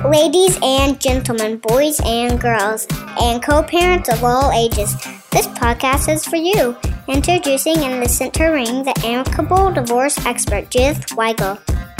Ladies and gentlemen, boys and girls, and co-parents of all ages, this podcast is for you. Introducing and the center ring, the amicable divorce expert, Judith Weigel.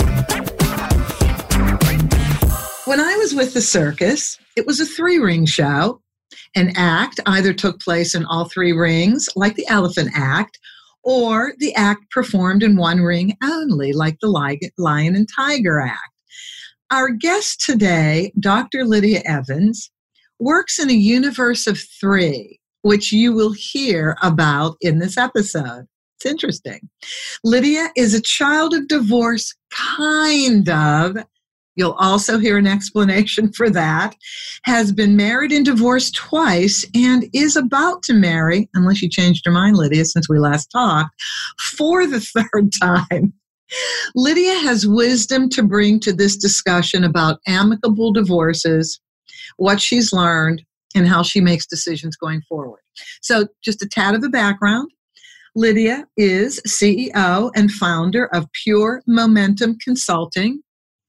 When I was with the circus, it was a 3-ring show. An act either took place in all 3 rings, like the Elephant Act, or the act performed in 1 ring only, like the Lion and Tiger Act. Our guest today, Dr. Lydia Evans, works in a universe of 3, which you will hear about in this episode. It's interesting. Lydia is a child of divorce, kind of. You'll also hear an explanation for that. Has been married and divorced twice and is about to marry, unless you changed your mind, Lydia, since we last talked, for the 3rd time. Lydia has wisdom to bring to this discussion about amicable divorces, what she's learned, and how she makes decisions going forward. So just a tad of a background. Lydia is CEO and founder of Pure Momentum Consulting.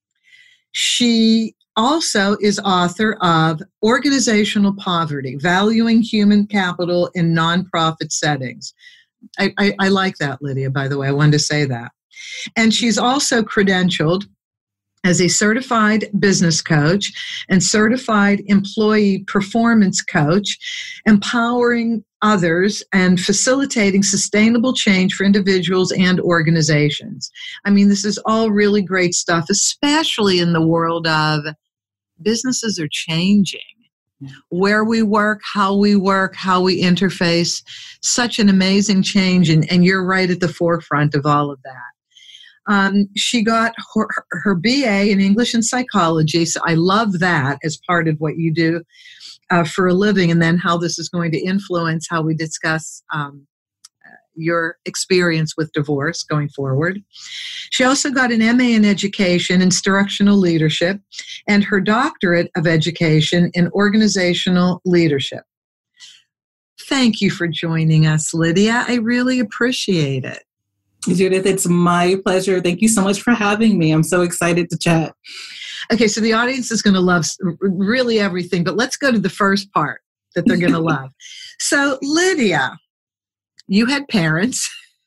She also is author of Organizational Poverty, Valuing Human Capital in Nonprofit Settings. I like that, Lydia, by the way. I wanted to say that. And she's also credentialed as a certified business coach and certified employee performance coach, empowering others and facilitating sustainable change for individuals and organizations. I mean, this is all really great stuff, especially in the world of businesses are changing. Where we work, how we interface, such an amazing change, and you're right at the forefront of all of that. She got her BA in English and psychology, so I love that as part of what you do for a living, and then how this is going to influence how we discuss your experience with divorce going forward. She also got an MA in Education, Instructional Leadership, and her doctorate of Education in Organizational Leadership. Thank you for joining us, Lydia. I really appreciate it. Judith, it's my pleasure. Thank you so much for having me. I'm so excited to chat. Okay, so the audience is going to love really everything, but let's go to the first part that they're going to love. So, Lydia, you had parents,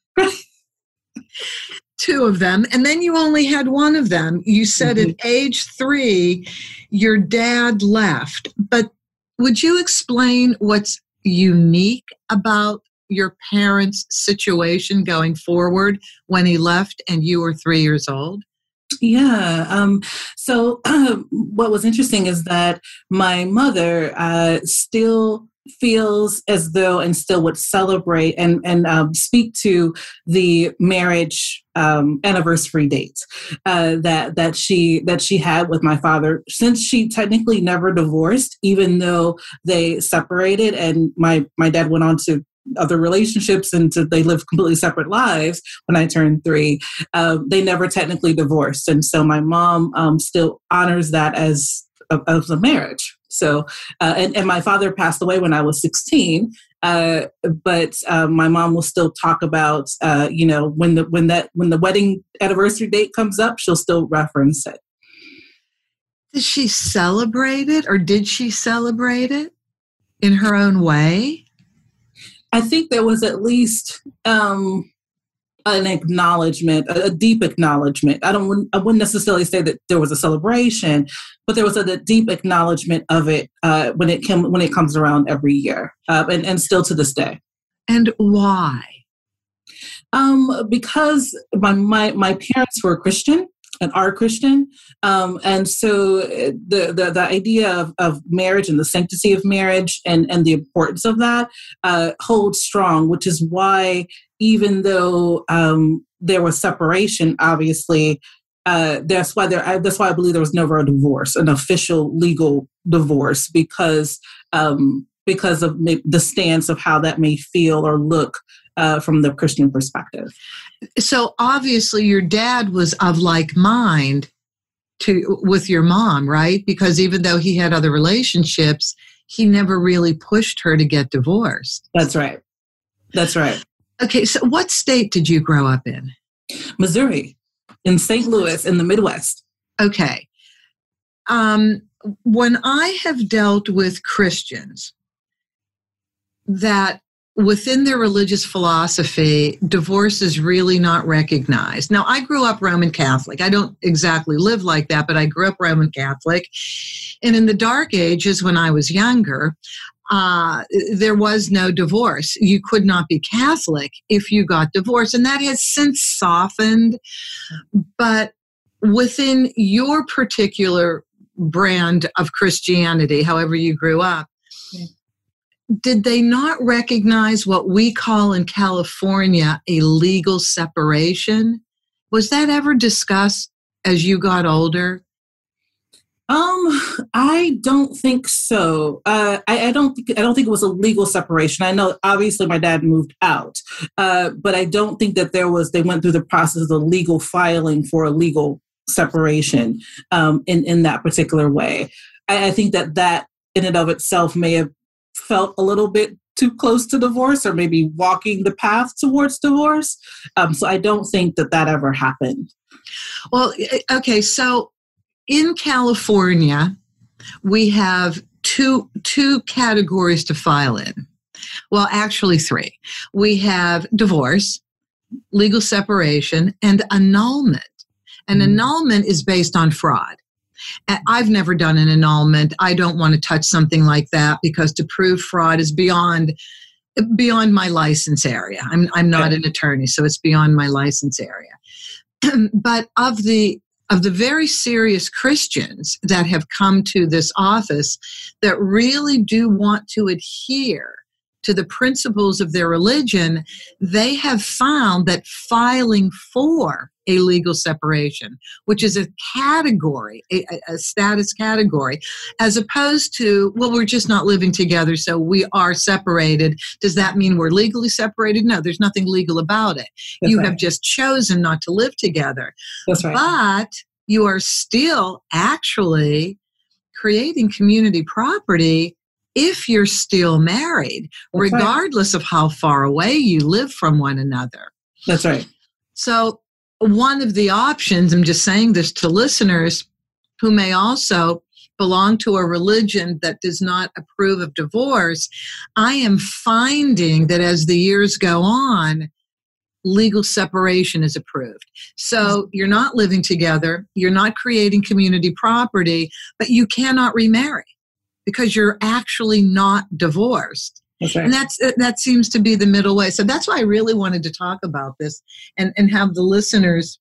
2 of them, and then you only had 1 of them. You said at age 3, your dad left. But would you explain what's unique about your parents' situation going forward when he left and you were 3 years old? Yeah. So what was interesting is that my mother still feels as though and still would celebrate and speak to the marriage anniversary date that she had with my father, since she technically never divorced, even though they separated and my dad went on to other relationships and they lived completely separate lives. When I turned 3, they never technically divorced, and so my mom still honors that as a marriage. So, and my father passed away when I was 16, but my mom will still talk about, when the wedding anniversary date comes up, she'll still reference it. Did she celebrate it, or did she celebrate it in her own way? I think there was at least an acknowledgement, a deep acknowledgement. I wouldn't necessarily say that there was a celebration, but there was a deep acknowledgement of it when it comes around every year, and still to this day. And why? Because my parents were Christian and are Christian, and so the idea of marriage and the sanctity of marriage and the importance of that holds strong, which is why even though there was separation, obviously, that's why I believe there was never a divorce, an official legal divorce, because of the stance of how that may feel or look from the Christian perspective. So obviously your dad was of like mind with your mom, right? Because even though he had other relationships, he never really pushed her to get divorced. That's right. Okay, so what state did you grow up in? Missouri, in St. Louis, in the Midwest. Okay. when I have dealt with Christians that within their religious philosophy, divorce is really not recognized. Now, I grew up Roman Catholic. I don't exactly live like that, but I grew up Roman Catholic. And in the Dark Ages, when I was younger, there was no divorce. You could not be Catholic if you got divorced. And that has since softened. But within your particular brand of Christianity, however you grew up, did they not recognize what we call in California a legal separation? Was that ever discussed as you got older? I don't think so. I don't think it was a legal separation. I know obviously my dad moved out, but I don't think that they went through the process of the legal filing for a legal separation in that particular way. I think that in and of itself may have felt a little bit too close to divorce, or maybe walking the path towards divorce. So I don't think that ever happened. Well, okay. So in California, we have two categories to file in. Well, actually three. We have divorce, legal separation, and annulment. An annulment is based on fraud. I've never done an annulment. I don't want to touch something like that because to prove fraud is beyond my license area. I'm not an attorney, so it's beyond my license area. But of the very serious Christians that have come to this office that really do want to adhere to the principles of their religion, they have found that filing for a legal separation, which is a category, a status category, as opposed to, well, we're just not living together, so we are separated. Does that mean we're legally separated? No, there's nothing legal about it. You have just chosen not to live together. That's right. But you are still actually creating community property if you're still married, regardless of how far away you live from one another. That's right. So one of the options, I'm just saying this to listeners who may also belong to a religion that does not approve of divorce, I am finding that as the years go on, legal separation is approved. So you're not living together, you're not creating community property, but you cannot remarry because you're actually not divorced. That's right. And that seems to be the middle way. So that's why I really wanted to talk about this and have the listeners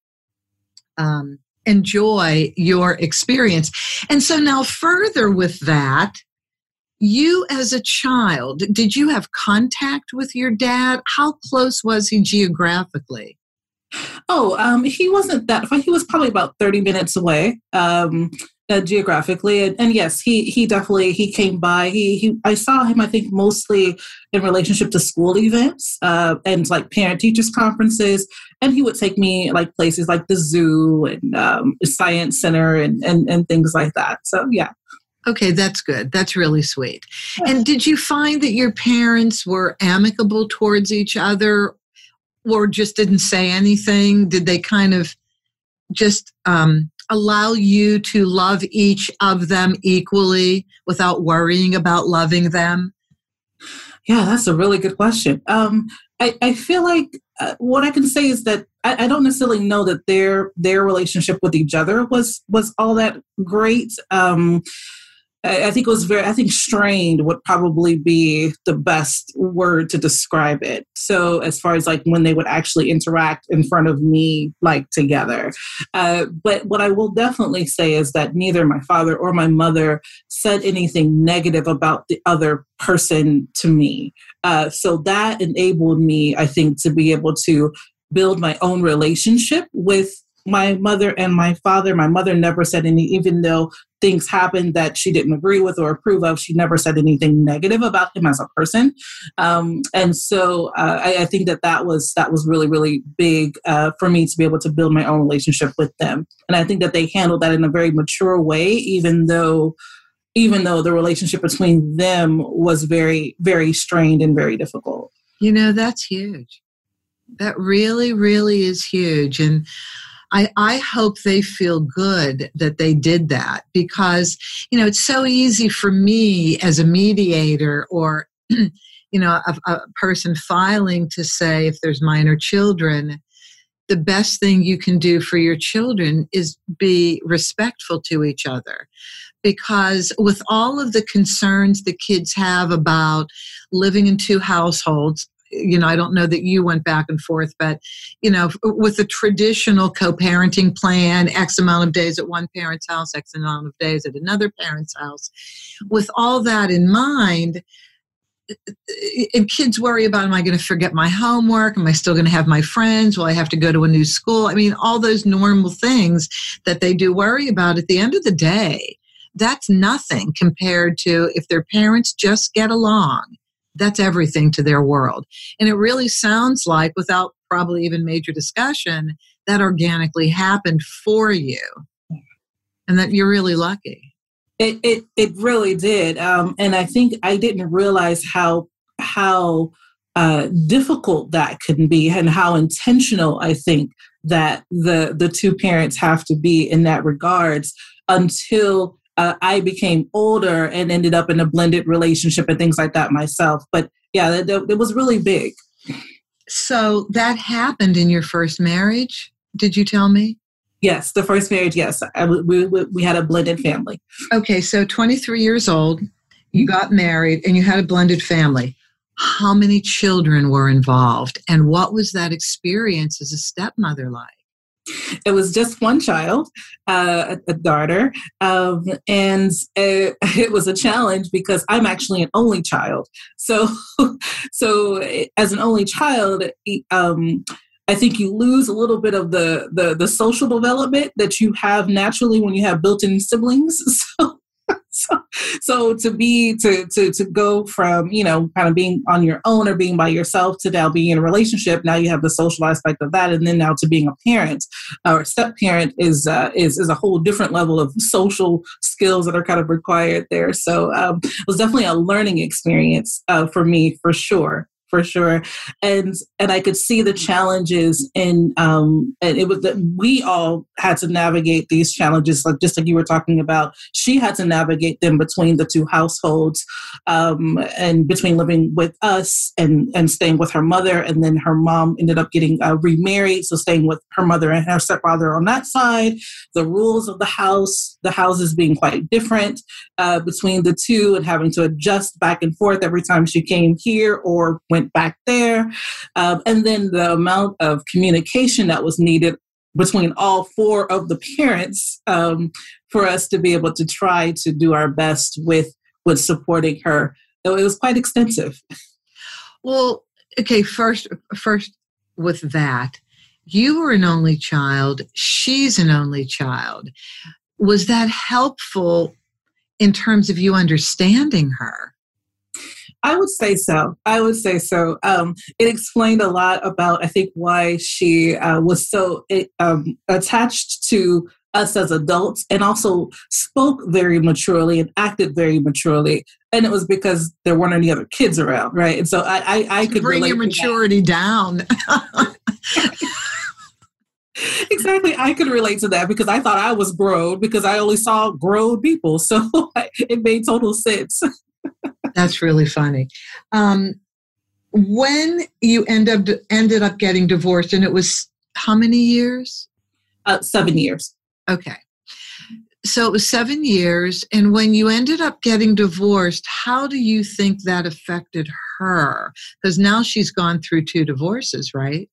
enjoy your experience. And so now further with that, you as a child, did you have contact with your dad? How close was he geographically? He wasn't that far. He was probably about 30 minutes away. Geographically, and yes, he definitely came by. I saw him, I think, mostly in relationship to school events and like parent teachers conferences, and he would take me like places like the zoo and science center and things like that. So yeah. Okay, that's good. That's really sweet. And did you find that your parents were amicable towards each other, or just didn't say anything? Did they kind of just allow you to love each of them equally without worrying about loving them? Yeah, that's a really good question. I feel like what I can say is that I don't necessarily know that their relationship with each other was all that great. I think it was I think strained would probably be the best word to describe it. So as far as like when they would actually interact in front of me, like together. But what I will definitely say is that neither my father or my mother said anything negative about the other person to me. So that enabled me, I think, to be able to build my own relationship with my mother and my father. My mother never said even though things happened that she didn't agree with or approve of, she never said anything negative about him as a person. And so I think that was really, really big for me to be able to build my own relationship with them. And I think that they handled that in a very mature way, even though the relationship between them was very, very strained and very difficult. You know, that's huge. That really, really is huge. And I hope they feel good that they did that, because, it's so easy for me as a mediator or, a person filing to say, if there's minor children, the best thing you can do for your children is be respectful to each other. Because with all of the concerns the kids have about living in two households, I don't know that you went back and forth, but, with the traditional co-parenting plan, X amount of days at one parent's house, X amount of days at another parent's house, with all that in mind, and kids worry about, am I going to forget my homework? Am I still going to have my friends? Will I have to go to a new school? I mean, all those normal things that they do worry about. At the end of the day, that's nothing compared to if their parents just get along. That's everything to their world. And it really sounds like, without probably even major discussion, that organically happened for you, and that you're really lucky. It really did, and I think I didn't realize how difficult that can be, and how intentional I think that the two parents have to be in that regards, until I became older and ended up in a blended relationship and things like that myself. But yeah, it was really big. So that happened in your first marriage, did you tell me? Yes, the first marriage, yes. We had a blended family. Okay, so 23 years old, you got married and you had a blended family. How many children were involved? And what was that experience as a stepmother like? It was just one child, a daughter, and it was a challenge because I'm actually an only child. So as an only child, I think you lose a little bit of the social development that you have naturally when you have built-in siblings. So to go from, kind of being on your own or being by yourself to now being in a relationship, now you have the social aspect of that, and then now to being a parent or a step parent is a whole different level of social skills that are kind of required there. So it was definitely a learning experience for me, for sure. And I could see the challenges and it was that we all had to navigate these challenges, just like you were talking about. She had to navigate them between the two households, and between living with us and staying with her mother. And then her mom ended up getting remarried, so staying with her mother and her stepfather on that side. The rules of the houses being quite different between the two, and having to adjust back and forth every time she came here or went back there. And then the amount of communication that was needed between all four of the parents for us to be able to try to do our best with supporting her. So it was quite extensive. Well, okay, first with that, you were an only child. She's an only child. Was that helpful in terms of you understanding her? I would say so. It explained a lot about, I think, why she was so attached to us as adults, and also spoke very maturely and acted very maturely. And it was because there weren't any other kids around, right? And so I could bring your maturity down. Exactly. I could relate to that because I thought I was grown because I only saw grown people. So it made total sense. That's really funny. When you ended up getting divorced, and it was how many years? 7 years. Okay. So it was 7 years. And when you ended up getting divorced, how do you think that affected her? Because now she's gone through 2 divorces, right?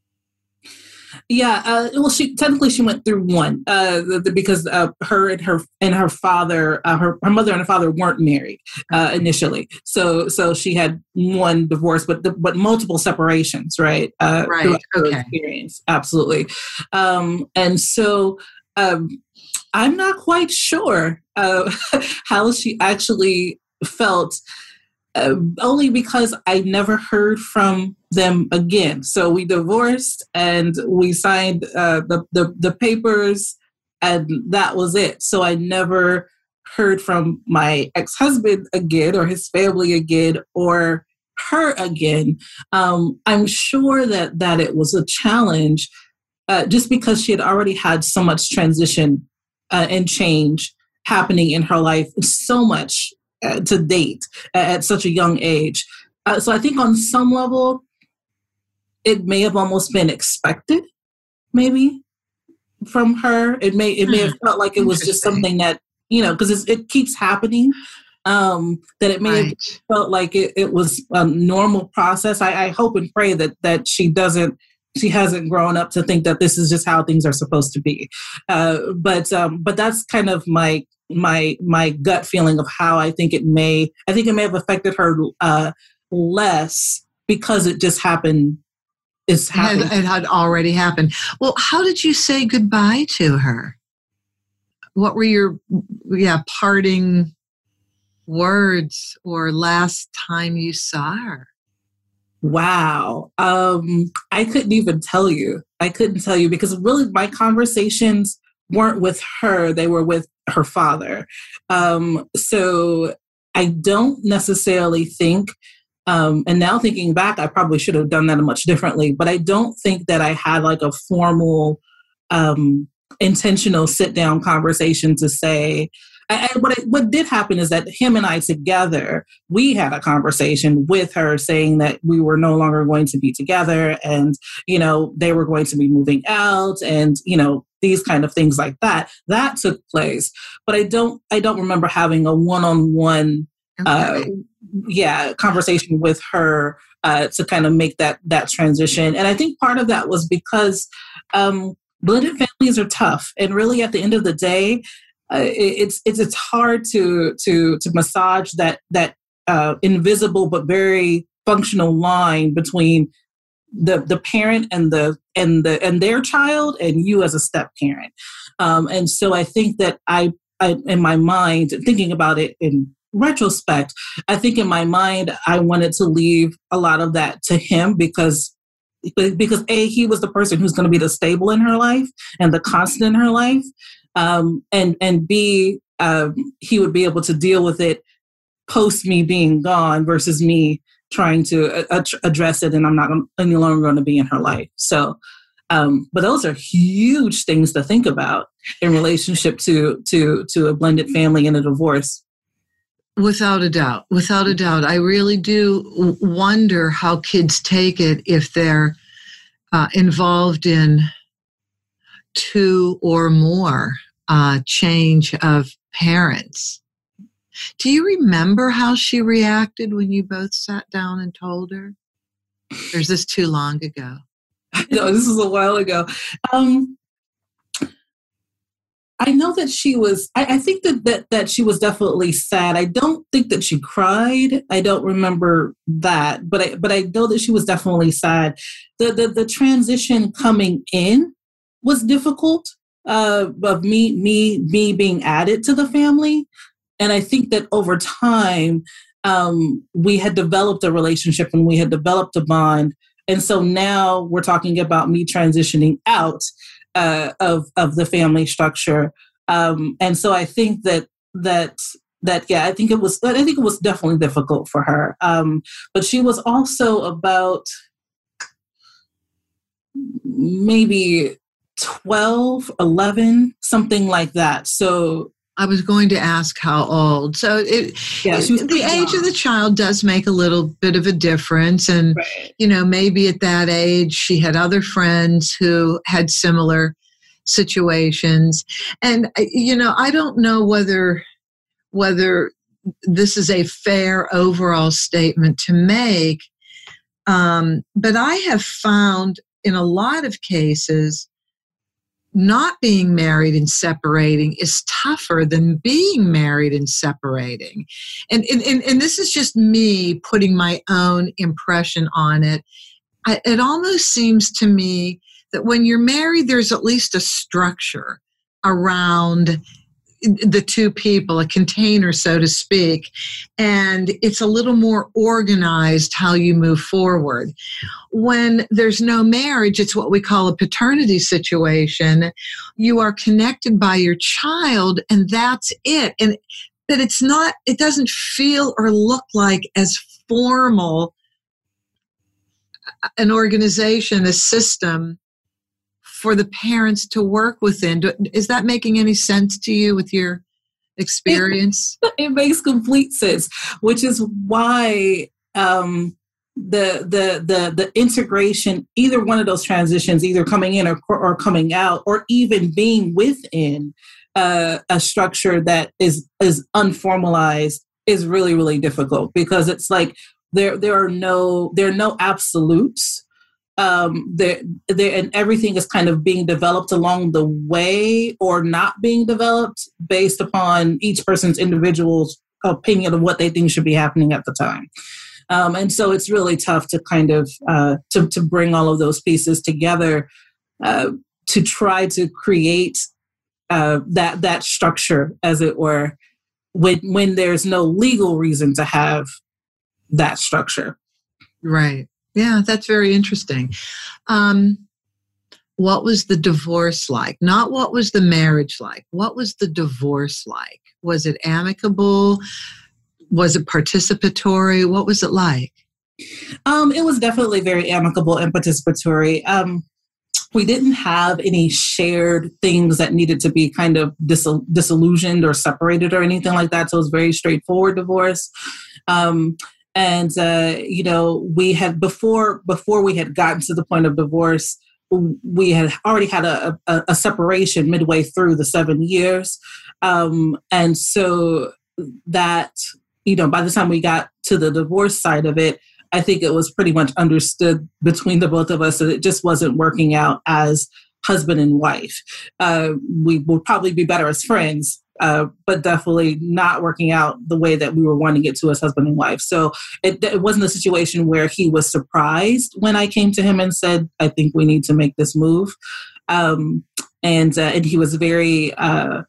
Yeah, well, she went through one because her and her father, her mother and her father weren't married initially. So she had one divorce, but multiple separations, right? Right. Okay. Experience, absolutely. And so I'm not quite sure how she actually felt. Only because I never heard from them again. So we divorced and we signed the papers, and that was it. So I never heard from my ex-husband again, or his family again, or her again. I'm sure that it was a challenge just because she had already had so much transition and change happening in her life, so much to date at such a young age. So I think on some level, it may have almost been expected, maybe, from her. It may have felt like it was just something that, because it keeps happening, that it may have felt like it was a normal process. I hope and pray that she hasn't grown up to think that this is just how things are supposed to be. But that's kind of my gut feeling of how I think it may have affected her less because it just happened. It had already happened. Well, how did you say goodbye to her? What were your parting words or last time you saw her? Wow. I couldn't even tell you. I couldn't tell you because really my conversations weren't with her. They were with her father. So I don't necessarily think, and now thinking back, I probably should have done that much differently, but I don't think that I had like a formal, intentional sit down conversation to say, what did happen is that him and I together, we had a conversation with her saying that we were no longer going to be together and, they were going to be moving out and, these kind of things like that. That took place. But I don't remember having a one-on-one conversation with her to kind of make that transition. And I think part of that was because blended families are tough. And really at the end of the day, it's hard to massage that invisible but very functional line between the parent and their child and you as a step parent. And so I think that I in my mind, thinking about it in retrospect, I think in my mind I wanted to leave a lot of that to him because A, he was the person who's going to be the stable in her life and the constant in her life. And B, he would be able to deal with it post me being gone versus me trying to address it and I'm not any longer going to be in her life. So, but those are huge things to think about in relationship to a blended family and a divorce. Without a doubt. I really do wonder how kids take it if they're involved in two or more change of parents. Do you remember how she reacted when you both sat down and told her? Or is this too long ago? No, this was a while ago. I know that she was, I think that she was definitely sad. I don't think that she cried. I don't remember that, but I know that she was definitely sad. The transition coming in was difficult, of me being added to the family. And I think that over time, we had developed a relationship and we had developed a bond. And so now we're talking about me transitioning out of the family structure. And so I think that I think it was definitely difficult for her. But she was also about maybe 12, 11, something like that. So I was going to ask how old. So the age of the child does make a little bit of a difference. And, right. Maybe at that age, she had other friends who had similar situations. And, I don't know whether this is a fair overall statement to make. But I have found in a lot of cases, not being married and separating is tougher than being married and separating. And this is just me putting my own impression on it. It almost seems to me that when you're married, there's at least a structure around the two people, a container, so to speak, and it's a little more organized how you move forward. When there's no marriage, it's what we call a paternity situation. You are connected by your child, and that's it. And that it doesn't feel or look like as formal an organization, a system for the parents to work within. Is that making any sense to you with your experience? It makes complete sense, which is why the integration, either one of those transitions, either coming in or coming out, or even being within a structure that is unformalized, is really, really difficult, because it's like there are no absolutes. There and everything is kind of being developed along the way, or not being developed based upon each person's individual opinion of what they think should be happening at the time. And so it's really tough to kind of to bring all of those pieces together to try to create that structure, as it were, when there's no legal reason to have that structure. Right. Yeah, that's very interesting. What was the divorce like? Not what was the marriage like. What was the divorce like? Was it amicable? Was it participatory? What was it like? It was definitely very amicable and participatory. We didn't have any shared things that needed to be kind of disillusioned or separated or anything like that. So it was very straightforward divorce. We had before we had gotten to the point of divorce, we had already had a separation midway through the 7 years. And so that, by the time we got to the divorce side of it, I think it was pretty much understood between the both of us that it just wasn't working out as husband and wife. We would probably be better as friends, but definitely not working out the way that we were wanting it to as husband and wife. So it wasn't a situation where he was surprised when I came to him and said, I think we need to make this move. And he was very, I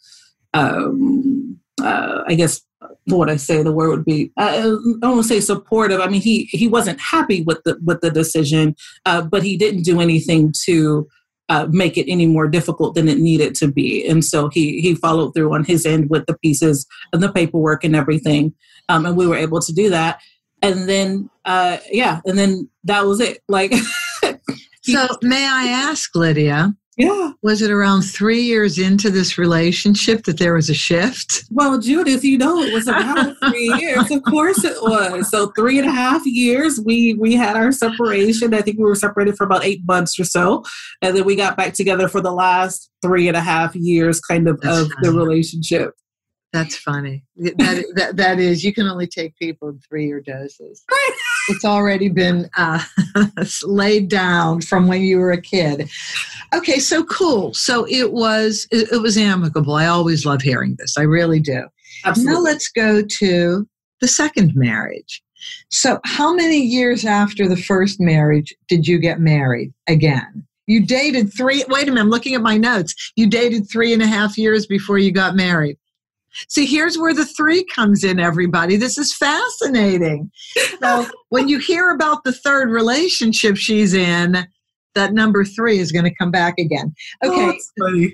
guess, what would I say the word would be? I don't want to say supportive. I mean, he wasn't happy with the decision, but he didn't do anything to make it any more difficult than it needed to be. And so he followed through on his end with the pieces and the paperwork and everything. And we were able to do that. And then, and then that was it. Like, so may I ask, Lydia? Yeah. Was it around 3 years into this relationship that there was a shift? Well, Judith, it was about 3 years. Of course it was. So 3.5 years, we had our separation. I think we were separated for about 8 months or so. And then we got back together for the last 3.5 years kind of the relationship. That's funny. That is, you can only take people in 3-year doses. It's already been laid down from when you were a kid. Okay, so cool. So it was amicable. I always love hearing this. I really do. Absolutely. Now let's go to the second marriage. So how many years after the first marriage did you get married again? You dated wait a minute, I'm looking at my notes. You dated 3.5 years before you got married. See, here's where the 3 comes in, everybody. This is fascinating. So when you hear about the third relationship she's in, that number 3 is going to come back again. Okay. Oh,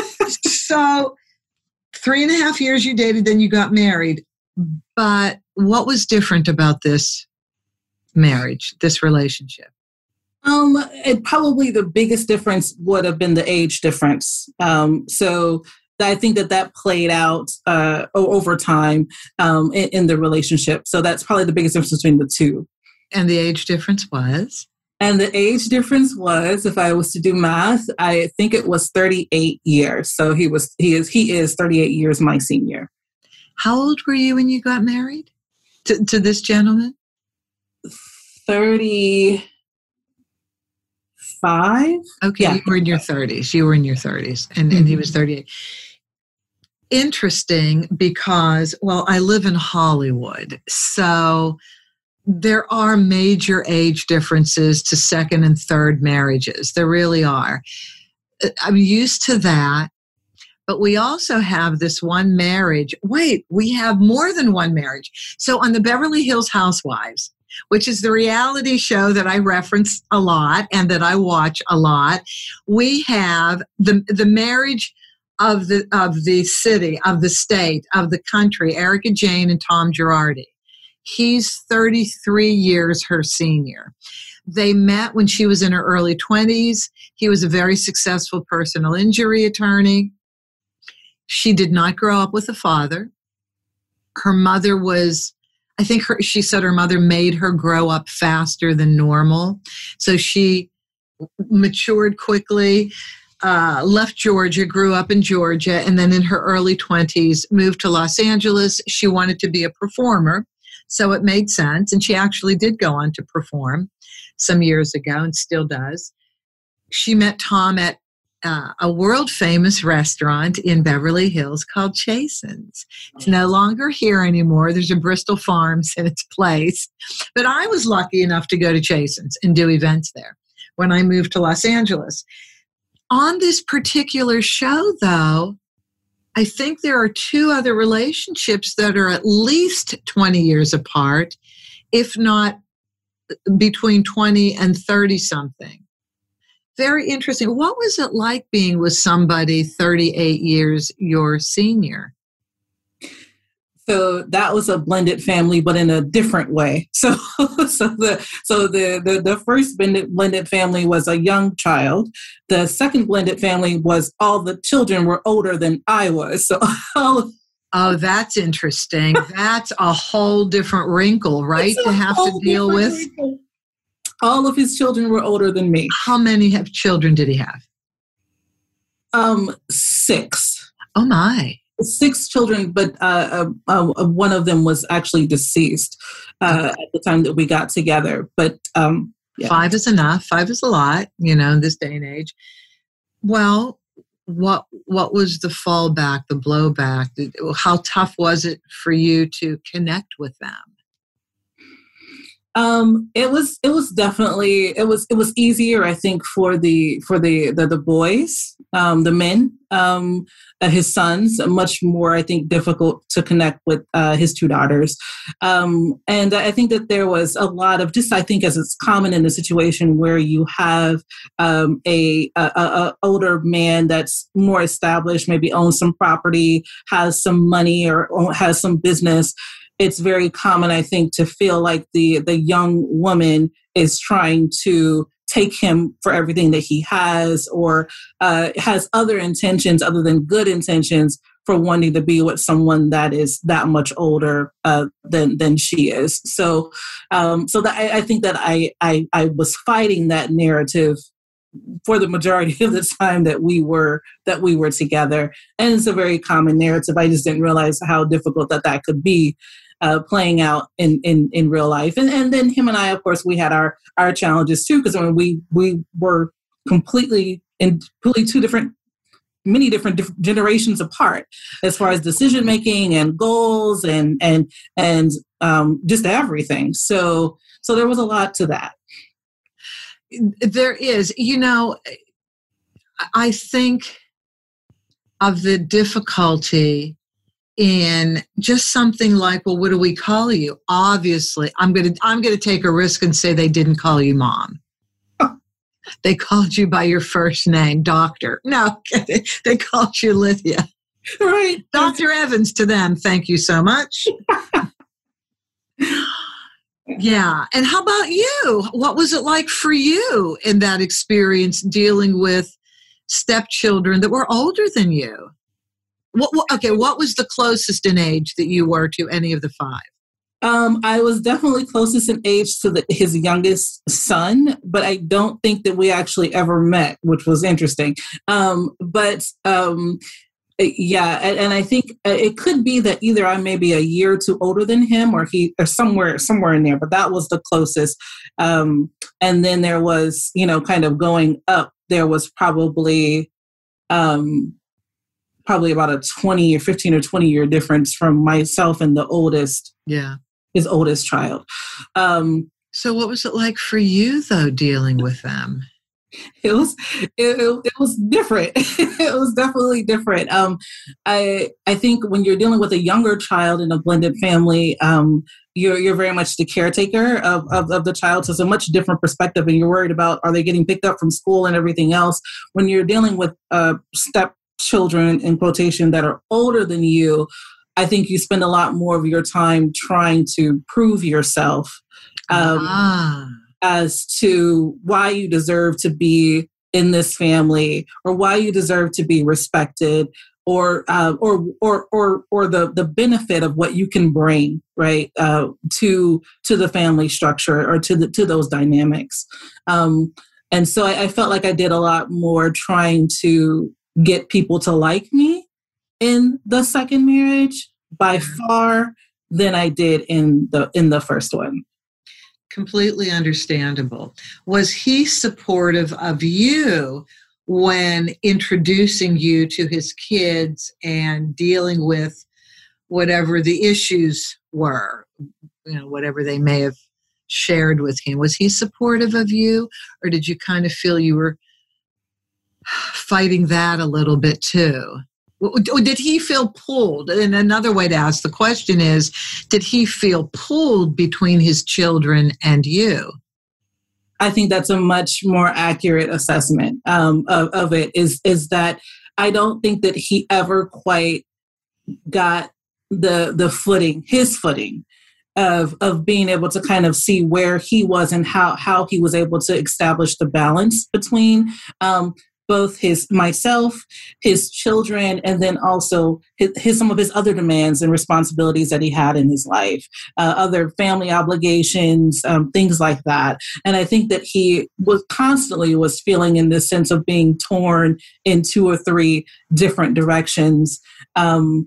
So 3.5 years you dated, then you got married. But what was different about this marriage, this relationship? Probably the biggest difference would have been the age difference. So I think that played out over time in the relationship. So that's probably the biggest difference between the two. And the age difference was? And the age difference was, if I was to do math, I think it was 38 years. So he is 38 years my senior. How old were you when you got married to this gentleman? 35. Okay, yeah. You were in your 30s. And he was 38. Interesting, because, well, I live in Hollywood, so there are major age differences to second and third marriages. There really are. I'm used to that, but we also have this one marriage. Wait, we have more than one marriage. So on the Beverly Hills Housewives, which is the reality show that I reference a lot and that I watch a lot, we have the marriage of the city, of the state, of the country, Erica Jane and Tom Girardi. He's 33 years her senior. They met when she was in her early 20s. He was a very successful personal injury attorney. She did not grow up with a father. Her mother was, she said her mother made her grow up faster than normal. So she matured quickly, left Georgia, grew up in Georgia, and then in her early 20s moved to Los Angeles. She wanted to be a performer, so it made sense. And she actually did go on to perform some years ago and still does. She met Tom at a world-famous restaurant in Beverly Hills called Chasen's. It's no longer here anymore. There's a Bristol Farms in its place. But I was lucky enough to go to Chasen's and do events there when I moved to Los Angeles. On this particular show, though, I think there are two other relationships that are at least 20 years apart, if not between 20 and 30-something. Very interesting. What was it like being with somebody 38 years your senior? So that was a blended family, but in a different way. So the first blended family was a young child. The second blended family was all the children were older than I was. So oh, that's interesting. That's a whole different wrinkle, right? To have to deal with. Wrinkle. All of his children were older than me. How many children did he have? 6. Oh my. 6 children, but one of them was actually deceased at the time that we got together. But yeah. 5 is enough. 5 is a lot, in this day and age. Well, what was the fallback, the blowback? How tough was it for you to connect with them? It was definitely it was easier, I think, for the boys, the men, his sons. Much more, I think, difficult to connect with his 2 daughters, and I think that there was a lot of I think, as it's common in a situation where you have a older man that's more established, maybe owns some property, has some money, or has some business. It's very common, I think, to feel like the young woman is trying to take him for everything that he has, or has other intentions other than good intentions for wanting to be with someone that is that much older than she is. So that I think that I was fighting that narrative for the majority of the time that we were together, and it's a very common narrative. I just didn't realize how difficult that could be. Playing out in real life. And then him and I, of course, we had our challenges too, because when we were completely 2 many different generations apart as far as decision making and goals and just everything. So there was a lot to that. There is, I think of the difficulty in just something like, well, what do we call you? Obviously, I'm going to take a risk and say they didn't call you Mom. They called you by your first name, Doctor. No, they called you Lydia. Right. Dr. Evans to them. Thank you so much. Yeah. And how about you? What was it like for you in that experience dealing with stepchildren that were older than you? What was the closest in age that you were to any of the 5? I was definitely closest in age to his youngest son, but I don't think that we actually ever met, which was interesting. Yeah, and I think it could be that either I may be a year or 2 older than him, or somewhere in there. But that was the closest. And then there was, kind of going up. There was probably about a 20 or 15 or 20 year difference from myself and the oldest. Yeah. His oldest child. So what was it like for you, though, dealing with them? It was different. It was definitely different. I think when you're dealing with a younger child in a blended family, you're very much the caretaker of the child. So it's a much different perspective, and you're worried about, are they getting picked up from school and everything else? When you're dealing with stepchildren, in quotation, that are older than you, I think you spend a lot more of your time trying to prove yourself. as to why you deserve to be in this family, or why you deserve to be respected, or the benefit of what you can bring, right, to the family structure, or to those dynamics. And so I felt like I did a lot more trying to get people to like me in the second marriage by far than I did in the first one. Completely understandable. Was he supportive of you when introducing you to his kids and dealing with whatever the issues were, whatever they may have shared with him? Was he supportive of you, or did you kind of feel you were fighting that a little bit too? Or did he feel pulled? And another way to ask the question is, did he feel pulled between his children and you? I think that's a much more accurate assessment of it, is that I don't think that he ever quite got his footing of being able to kind of see where he was and how he was able to establish the balance between both myself, his children, and then also some of his other demands and responsibilities that he had in his life, other family obligations, things like that. And I think that he constantly was feeling in this sense of being torn in 2 or 3 different directions. And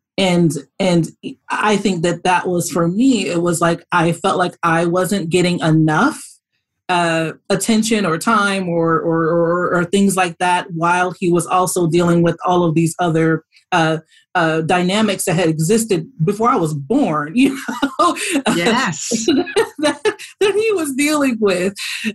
I think that was, for me, it was like I felt like I wasn't getting enough attention or time or things like that, while he was also dealing with all of these other dynamics that had existed before I was born, Yes. that he was dealing with.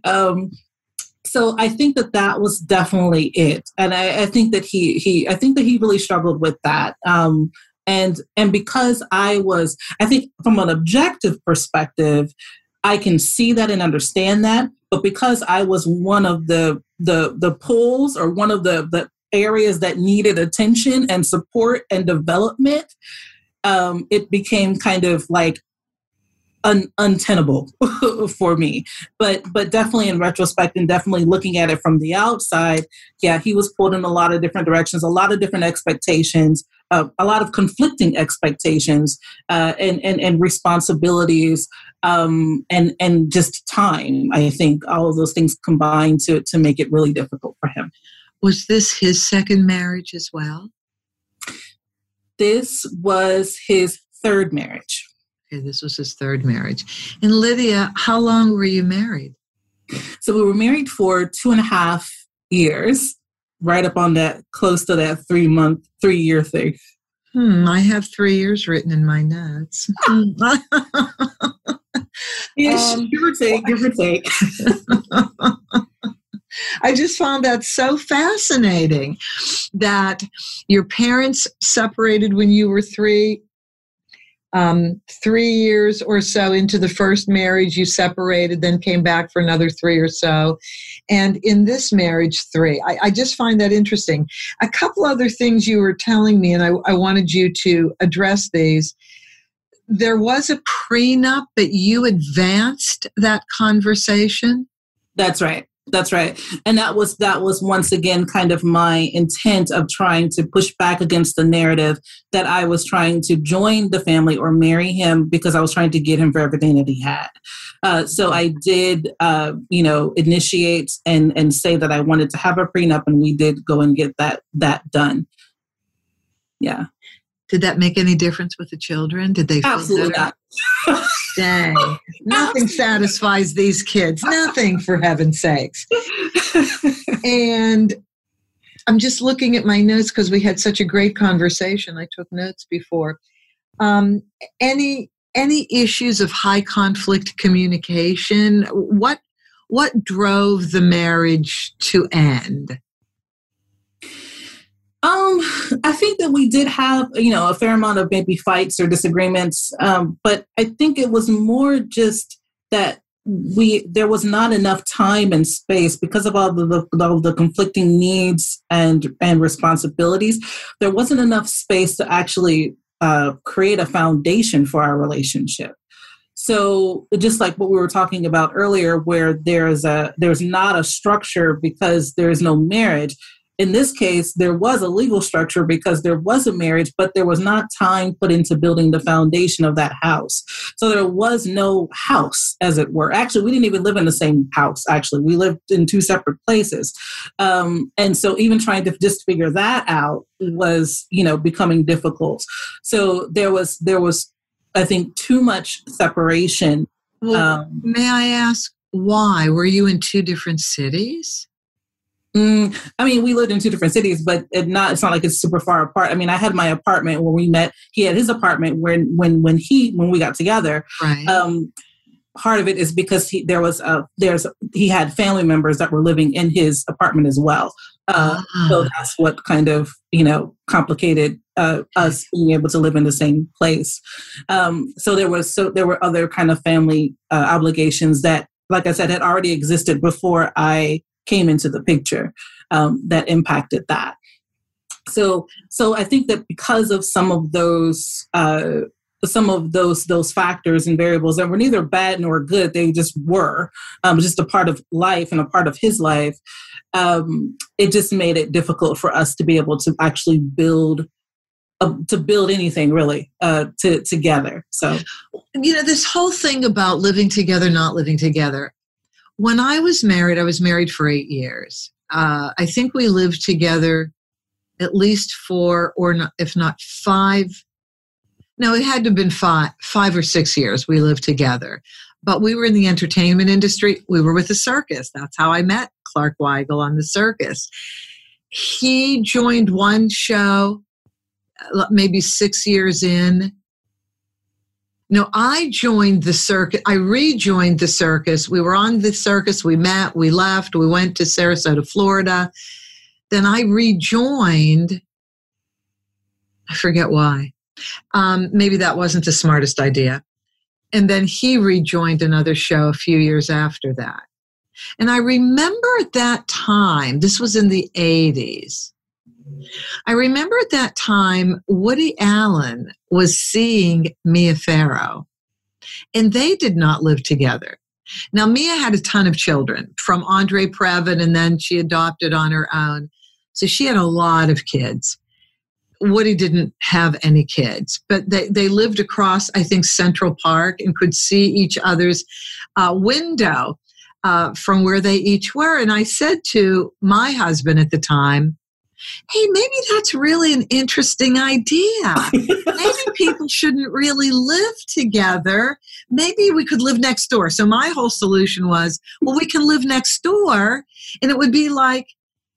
So I think that was definitely it. And I think that he really struggled with that. And because I think from an objective perspective, I can see that and understand that. But because I was one of the pulls, or one of the areas that needed attention and support and development, it became kind of like untenable for me. But definitely in retrospect, and definitely looking at it from the outside, yeah, he was pulled in a lot of different directions, a lot of different expectations, a lot of conflicting expectations, and responsibilities, and just time. I think all of those things combined to make it really difficult for him. Was this his second marriage as well? This was his third marriage. Okay, this was his third marriage. And Lydia, how long were you married? So we were married for 2.5 years, right up on that, close to that 3-year thing. I have 3 years written in my notes. Yes, give or take. I just found that so fascinating that your parents separated when you were 3. 3 years or so into the first marriage, you separated, then came back for another 3 or so. And in this marriage, 3. I just find that interesting. A couple other things you were telling me, and I wanted you to address these. There was a prenup, but you advanced that conversation? That's right. That's right. And that was once again kind of my intent of trying to push back against the narrative that I was trying to join the family or marry him because I was trying to get him for everything that he had. So I did, initiate and say that I wanted to have a prenup, and we did go and get that done. Yeah. Did that make any difference with the children? Did they feel absolutely better? not? Dang. Nothing satisfies these kids. Nothing, for heaven's sakes. And I'm just looking at my notes because we had such a great conversation. I took notes before. Any issues of high conflict communication? What drove the marriage to end? I think that we did have, a fair amount of maybe fights or disagreements. But I think it was more just that there was not enough time and space because of all the conflicting needs and responsibilities. There wasn't enough space to actually create a foundation for our relationship. So just like what we were talking about earlier, where there's not a structure because there's no marriage. In this case, there was a legal structure because there was a marriage, but there was not time put into building the foundation of that house. So there was no house, as it were. Actually, we didn't even live in the same house. Actually, we lived in two separate places. And so even trying to just figure that out was, becoming difficult. So there was, I think, too much separation. Well, may I ask why? Were you in two different cities? We lived in two different cities, but it's not like it's super far apart. I had my apartment where we met. He had his apartment when we got together. Right. Part of it is because he had family members that were living in his apartment as well. So that's what kind of, complicated us being able to live in the same place. So there were other kind of family obligations that, like I said, had already existed before I came into the picture, that impacted that. So I think that because of some of those factors and variables that were neither bad nor good, they just were just a part of life and a part of his life. It just made it difficult for us to be able to actually build anything really together. So, this whole thing about living together, not living together. When I was married for 8 years. I think we lived together at least 4 or not, if not 5. No, it had to have been 5 or 6 years we lived together. But we were in the entertainment industry. We were with the circus. That's how I met Clark Weigel on the circus. He joined one show maybe 6 years in. No, I joined the circus. I rejoined the circus. We were on the circus. We met. We left. We went to Sarasota, Florida. Then I rejoined. I forget why. Maybe that wasn't the smartest idea. And then he rejoined another show a few years after that. And I remember at that time, this was in the 80s, I remember at that time, Woody Allen was seeing Mia Farrow, and they did not live together. Now, Mia had a ton of children from Andre Previn, and then she adopted on her own. So she had a lot of kids. Woody didn't have any kids, but they lived across, I think, Central Park and could see each other's window from where they each were. And I said to my husband at the time, hey, maybe that's really an interesting idea. Maybe people shouldn't really live together. Maybe we could live next door. So my whole solution was, well, we can live next door, and it would be like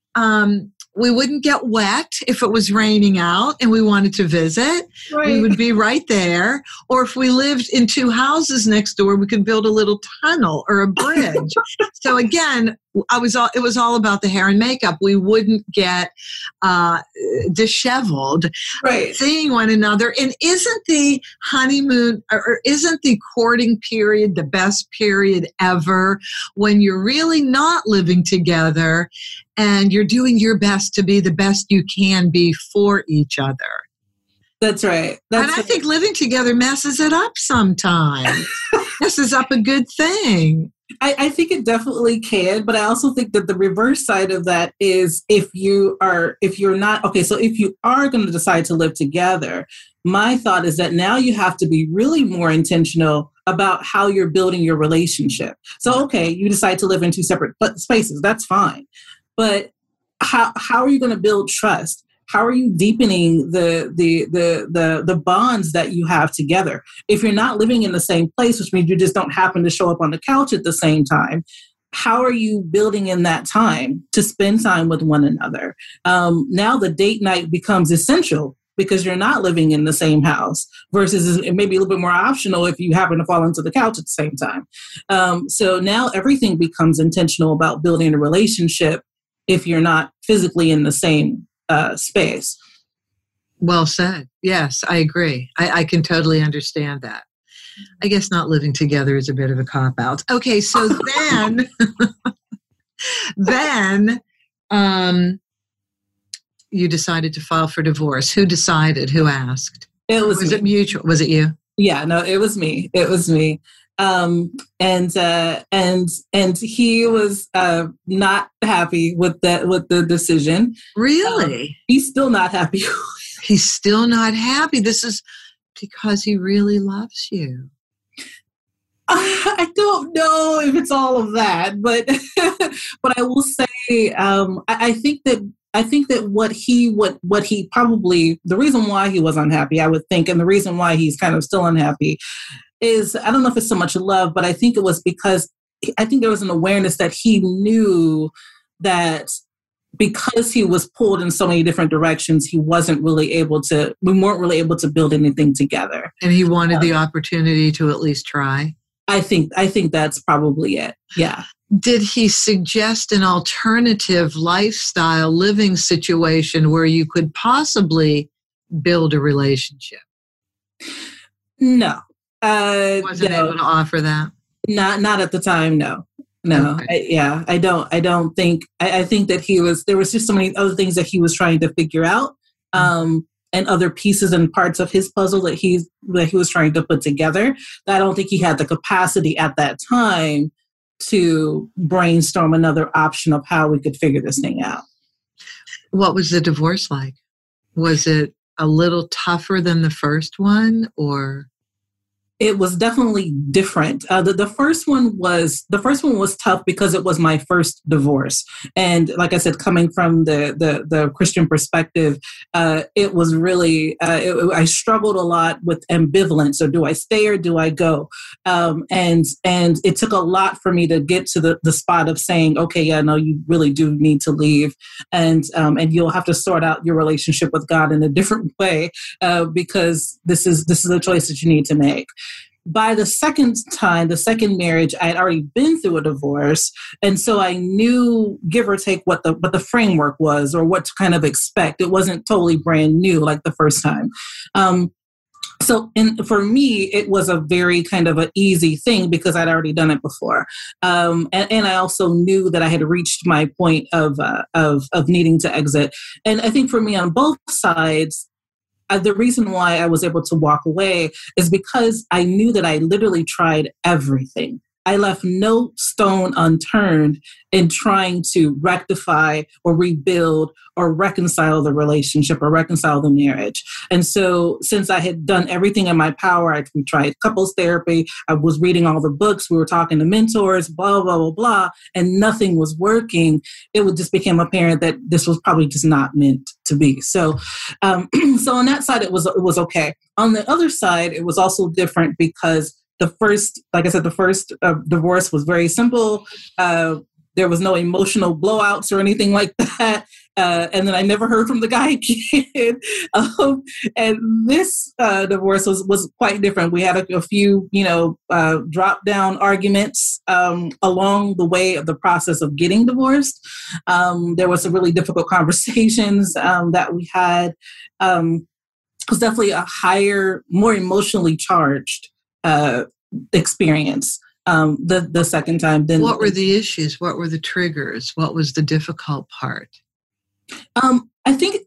we wouldn't get wet if it was raining out and we wanted to visit. Right. We would be right there. Or if we lived in 2 houses next door, we could build a little tunnel or a bridge. So again, it was all about the hair and makeup. We wouldn't get disheveled, right, seeing one another. And isn't the honeymoon or isn't the courting period the best period ever, when you're really not living together and you're doing your best to be the best you can be for each other? That's right. And I think living together messes it up sometimes. Messes up a good thing. I think it definitely can, but I also think that the reverse side of that is if you are going to decide to live together, my thought is that now you have to be really more intentional about how you're building your relationship. So, okay, you decide to live in 2 separate spaces. That's fine. But how are you going to build trust? How are you deepening the bonds that you have together? If you're not living in the same place, which means you just don't happen to show up on the couch at the same time, how are you building in that time to spend time with one another? Now the date night becomes essential because you're not living in the same house, versus it may be a little bit more optional if you happen to fall into the couch at the same time. So now everything becomes intentional about building a relationship if you're not physically in the same space. Well said. Yes, I agree. I can totally understand that. I guess not living together is a bit of a cop-out. Okay, so then you decided to file for divorce. Who decided? Who asked? Was it mutual? Was it you? Yeah, no, it was me. It was me. And he was not happy with the decision. Really? He's still not happy. He's still not happy. This is because he really loves you. I don't know if it's all of that, but but I will say I think that what he probably, the reason why he was unhappy, I would think, and the reason why he's kind of still unhappy is, I don't know if it's so much love, but I think it was because I think there was an awareness that he knew that because he was pulled in so many different directions, we weren't really able to build anything together. And he wanted the opportunity to at least try. I think that's probably it. Yeah. Did he suggest an alternative lifestyle living situation where you could possibly build a relationship? No. Wasn't able to offer that? Not at the time, no. Okay. I don't think, I think that there was just so many other things that he was trying to figure out, and other pieces and parts of his puzzle that he was trying to put together, that I don't think he had the capacity at that time to brainstorm another option of how we could figure this thing out. What was the divorce like? Was it a little tougher than the first one, or? It was definitely different. The first one was tough because it was my first divorce, and like I said, coming from the Christian perspective, it was really I struggled a lot with ambivalence. So, do I stay or do I go? And it took a lot for me to get to the spot of saying, okay, yeah, no, you really do need to leave, and you'll have to sort out your relationship with God in a different way, because this is a choice that you need to make. By the second marriage, I had already been through a divorce. And so I knew, give or take, what the framework was or what to kind of expect. It wasn't totally brand new like the first time. For me, it was a very kind of an easy thing because I'd already done it before. And I also knew that I had reached my point of needing to exit. And I think for me on both sides, the reason why I was able to walk away is because I knew that I literally tried everything. I left no stone unturned in trying to rectify or rebuild or reconcile the relationship or reconcile the marriage. And so since I had done everything in my power, we tried couples therapy, I was reading all the books, we were talking to mentors, blah, blah, blah, blah, and nothing was working, it just became apparent that this was probably just not meant to be. So on that side, it was okay. On the other side, it was also different because the first divorce was very simple. There was no emotional blowouts or anything like that. And then I never heard from the guy again. And this divorce was quite different. We had a few, drop down arguments along the way of the process of getting divorced. There was some really difficult conversations that we had. It was definitely a higher, more emotionally charged experience the second time. What were the issues? What were the triggers? What was the difficult part? I think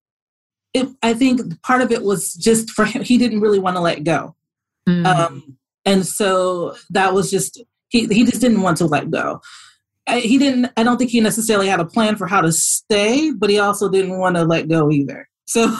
part of it was just for him. He didn't really want to let go. And so that was just, he just didn't want to let go. I don't think he necessarily had a plan for how to stay, but he also didn't want to let go either. So,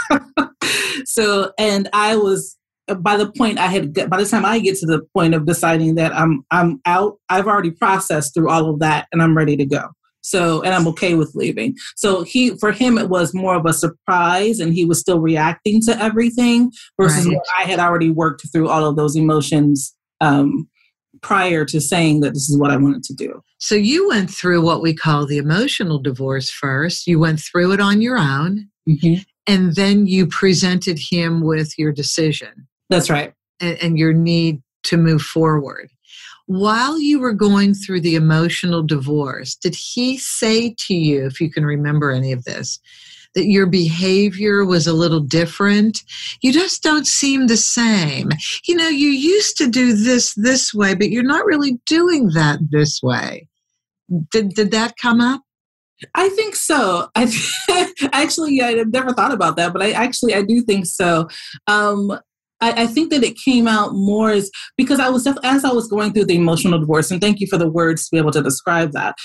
and I was, by the time I get to the point of deciding that I'm out, I've already processed through all of that and I'm ready to go. So, and I'm okay with leaving. So for him, it was more of a surprise and he was still reacting to everything versus where I had already worked through all of those emotions prior to saying that this is what I wanted to do. So you went through what we call the emotional divorce first. You went through it on your own. Mm-hmm. And then you presented him with your decision. That's right. And your need to move forward. While you were going through the emotional divorce, did he say to you, if you can remember any of this, that your behavior was a little different? You just don't seem the same. You used to do this way, but you're not really doing that this way. Did that come up? I think so. Actually, I never thought about that, but I do think so. I think that it came out more as because as I was going through the emotional divorce, and thank you for the words to be able to describe that.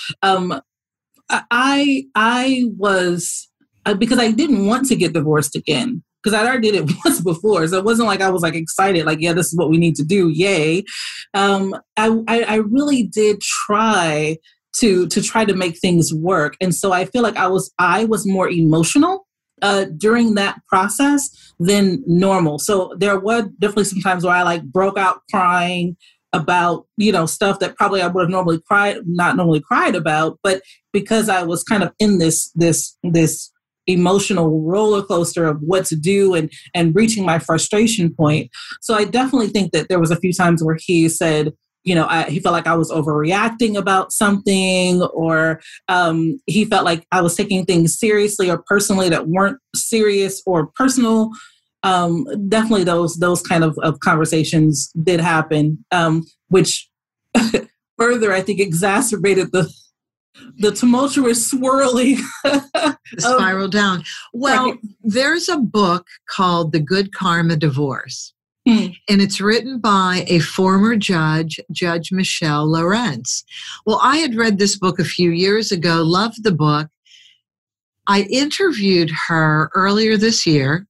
I was because I didn't want to get divorced again because I already did it once before, so it wasn't like I was like excited, like yeah, this is what we need to do, yay. I really did try to make things work, and so I feel like I was more emotional during that process than normal. So there were definitely some times where I like broke out crying about, stuff that probably I would have not normally cried about, but because I was kind of in this emotional roller coaster of what to do and reaching my frustration point. So I definitely think that there was a few times where he said, he felt like I was overreacting about something, or he felt like I was taking things seriously or personally that weren't serious or personal. Definitely those kind of conversations did happen, which further, I think, exacerbated the tumultuous swirling. Spiral down. Well, right. There's a book called The Good Karma Divorce. And it's written by a former judge, Judge Michelle Lawrence. Well, I had read this book a few years ago, loved the book. I interviewed her earlier this year,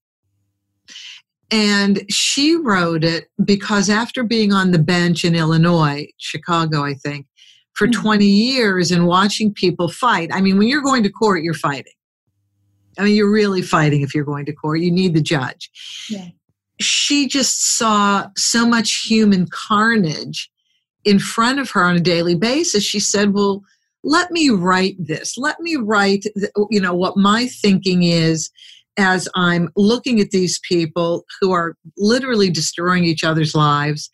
and she wrote it because after being on the bench in Illinois, Chicago, I think, for 20 years and watching people fight. I mean, when you're going to court, you're fighting. I mean, you're really fighting if you're going to court. You need the judge. Yeah. She just saw so much human carnage in front of her on a daily basis. She said, well, let me write this. Let me write, what my thinking is as I'm looking at these people who are literally destroying each other's lives,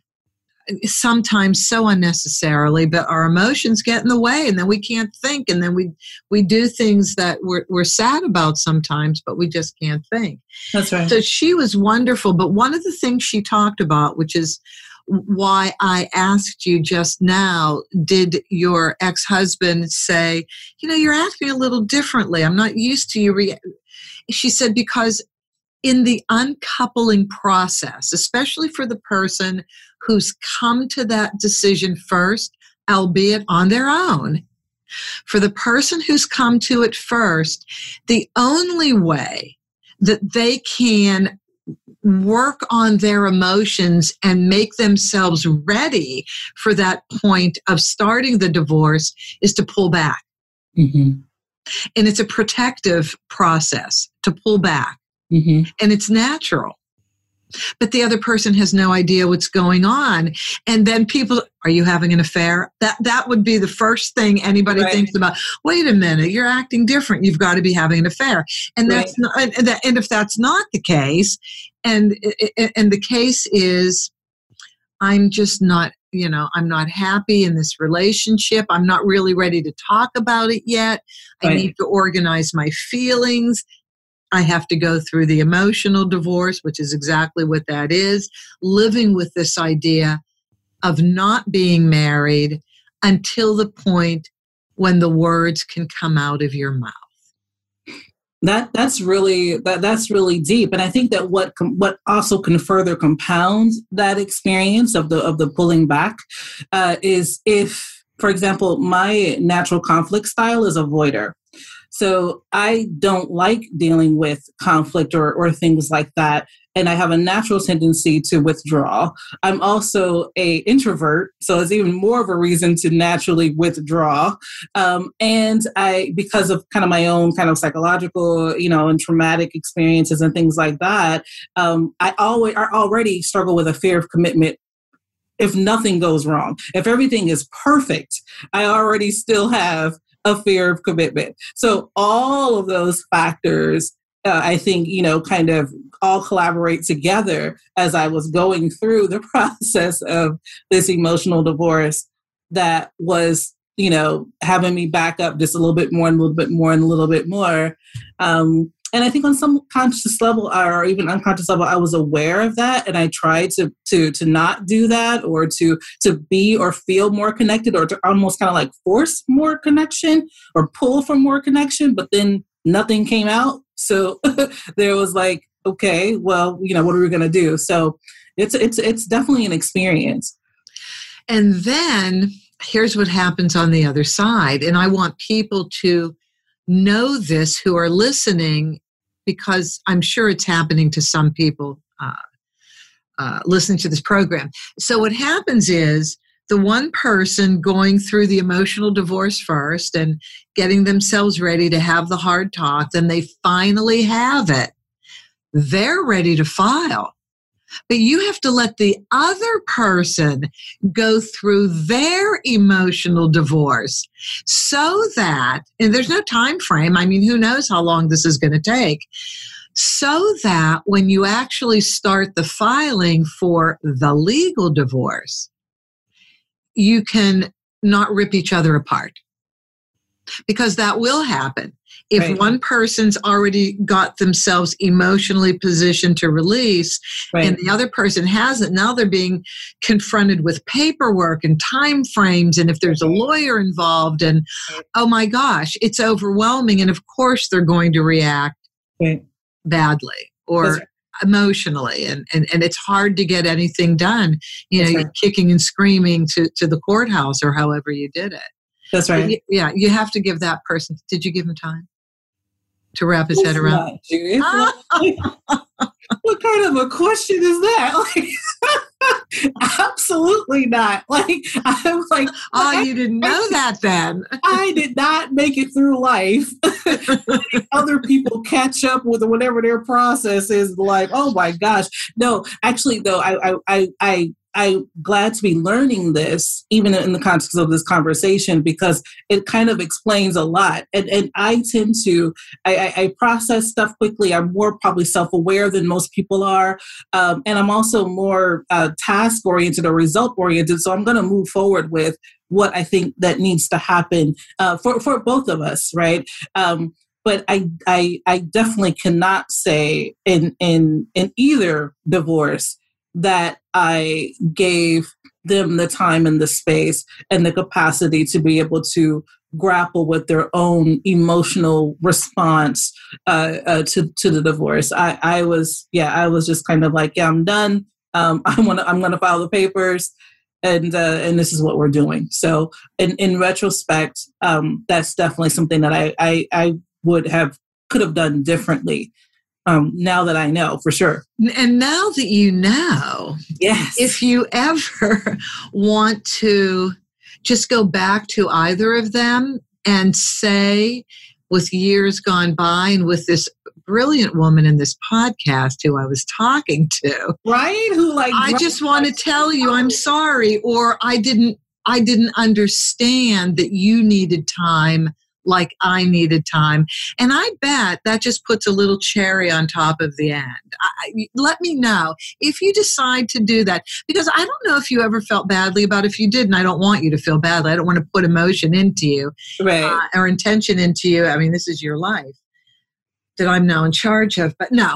sometimes so unnecessarily, but our emotions get in the way, and then we can't think, and then we do things that we're sad about sometimes, but we just can't think. That's right. So she was wonderful, but one of the things she talked about, which is why I asked you just now, did your ex-husband say, you're acting a little differently, I'm not used to you. She said, because in the uncoupling process, especially for the person who's come to that decision first, albeit on their own, for the person who's come to it first, the only way that they can work on their emotions and make themselves ready for that point of starting the divorce is to pull back. Mm-hmm. And it's a protective process to pull back. Mm-hmm. And it's natural. But the other person has no idea what's going on. And then people, are you having an affair? That would be the first thing anybody thinks about. Wait a minute, you're acting different. You've got to be having an affair. And that's not, and if that's not the case, and the case is, I'm just not, I'm not happy in this relationship. I'm not really ready to talk about it yet. I need to organize my feelings. I have to go through the emotional divorce, which is exactly what that is, living with this idea of not being married until the point when the words can come out of your mouth. That's really deep, and I think that what also can further compound that experience of the pulling back is if, for example, my natural conflict style is avoider. So I don't like dealing with conflict or things like that. And I have a natural tendency to withdraw. I'm also an introvert, so it's even more of a reason to naturally withdraw. And because of kind of my own kind of psychological, and traumatic experiences and things like that, I already struggle with a fear of commitment. If nothing goes wrong, if everything is perfect, I already still have a fear of commitment. So all of those factors, I think, kind of all collaborate together as I was going through the process of this emotional divorce that was, having me back up just a little bit more and a little bit more and a little bit more. And I think on some conscious level or even unconscious level, I was aware of that. And I tried to not do that or to be or feel more connected or to almost kind of like force more connection or pull for more connection. But then nothing came out. So there was like, okay, well, what are we going to do? So it's definitely an experience. And then here's what happens on the other side. And I want people to know this who are listening, because I'm sure it's happening to some people listening to this program. So what happens is the one person going through the emotional divorce first and getting themselves ready to have the hard talk, then they finally have it. They're ready to file. But you have to let the other person go through their emotional divorce so that, and there's no time frame, I mean, who knows how long this is going to take, so that when you actually start the filing for the legal divorce, you can not rip each other apart. Because that will happen. If right. one person's already got themselves emotionally positioned to release, right. and the other person hasn't, now they're being confronted with paperwork and time frames, and if there's a lawyer involved, and oh my gosh, it's overwhelming. And of course they're going to react right. badly or emotionally, and it's hard to get anything done. You're kicking and screaming to the courthouse or however you did it. That's right. Yeah, you have to give that person. Did you give him time to wrap his head around? What kind of a question is that? Absolutely not. I'm like, oh, you didn't know that then. I did not make it through life. Other people catch up with whatever their process is. Like, oh my gosh, no. Actually, though, I'm glad to be learning this, even in the context of this conversation, because it kind of explains a lot. And I tend to, I process stuff quickly. I'm more probably self-aware than most people are. And I'm also more task-oriented or result-oriented. So I'm going to move forward with what I think that needs to happen for both of us, right? But I definitely cannot say in either divorce that I gave them the time and the space and the capacity to be able to grapple with their own emotional response to the divorce. I was just kind of like, yeah, I'm done. I'm gonna file the papers, and this is what we're doing. So in retrospect, that's definitely something that I could have done differently. Now that I know for sure. And now that you know, yes, if you ever want to just go back to either of them and say, with years gone by and with this brilliant woman in this podcast who I was talking to, right? I just want to tell you I'm sorry, or I didn't understand that you needed time like I needed time. And I bet that just puts a little cherry on top of the end. Let me know if you decide to do that, because I don't know if you ever felt badly about it. If you did, and I don't want you to feel badly. I don't want to put emotion into you, right. Or intention into you. I mean, this is your life that I'm now in charge of. But no,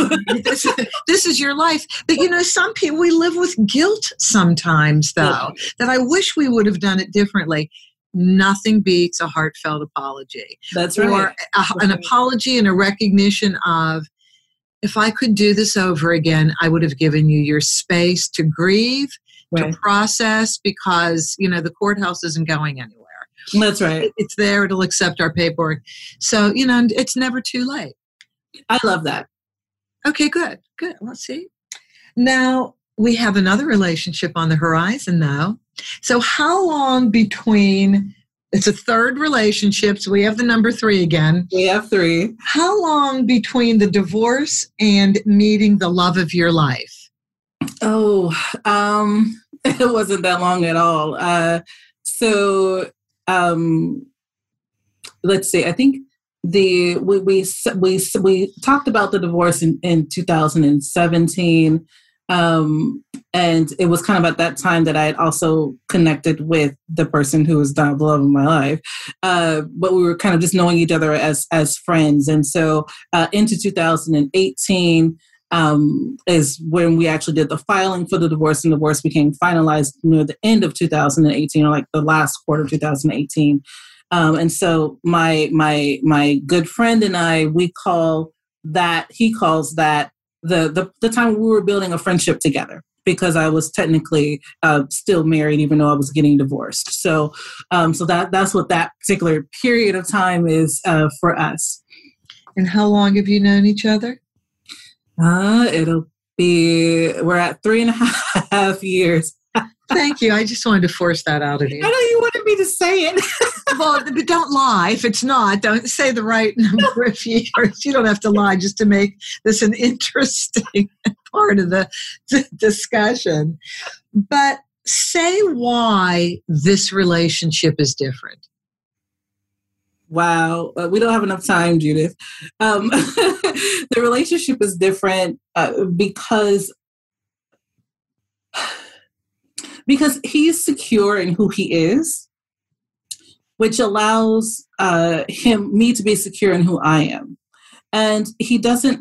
this is your life. But some people, we live with guilt sometimes, though, that I wish we would have done it differently. Nothing beats a heartfelt apology. That's right. Or an apology and a recognition of, if I could do this over again, I would have given you your space to grieve, right. to process, because, the courthouse isn't going anywhere. That's right. It's there. It'll accept our paperwork. So, it's never too late. I love that. Okay, good. Let's see. Now, we have another relationship on the horizon, though. So how long between, it's a third relationship, so we have the number 3 again. We have 3. How long between the divorce and meeting the love of your life? Oh, it wasn't that long at all. Let's see, I think we talked about the divorce in 2017. And it was kind of at that time that I had also connected with the person who was the love of my life. But we were kind of just knowing each other as friends. And so into 2018 is when we actually did the filing for the divorce, and divorce became finalized near the end of 2018, or like the last quarter of 2018. And so my good friend and I, he calls that the time we were building a friendship together, because I was technically still married, even though I was getting divorced. So that's what that particular period of time is for us. And how long have you known each other? We're at 3.5 years. Thank you. I just wanted to force that out of you. I know you wanted me to say it. Well, but don't lie. If it's not, don't say the right number of years. You don't have to lie just to make this an interesting part of the discussion. But say why this relationship is different. Wow. We don't have enough time, Judith. The relationship is different because he's secure in who he is, which allows me to be secure in who I am. And he doesn't